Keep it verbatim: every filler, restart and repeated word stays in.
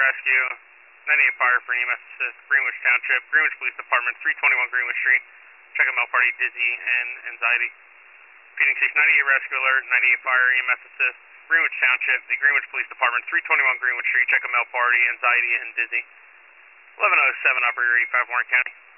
Rescue, ninety-eight Fire for E M S Assist, Greenwich Township, Greenwich Police Department, three twenty-one Greenwich Street. Check out Mel Party, dizzy, and anxiety. Phoenix Station ninety-eight Rescue Alert, ninety-eight Fire, E M S Assist, Greenwich Township, the Greenwich Police Department, three twenty-one Greenwich Street. Check out Mel Party, anxiety, and dizzy. eleven oh seven, Operator eighty-five, Warren County.